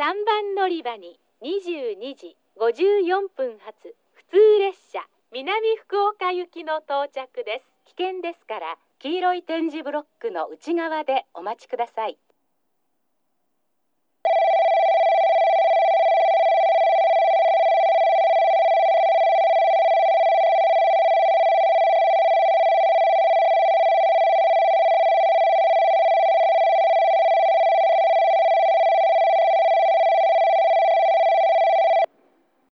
3番乗り場に22時54分発普通列車南福岡行きの到着です。危険ですから黄色い点字ブロックの内側でお待ちください。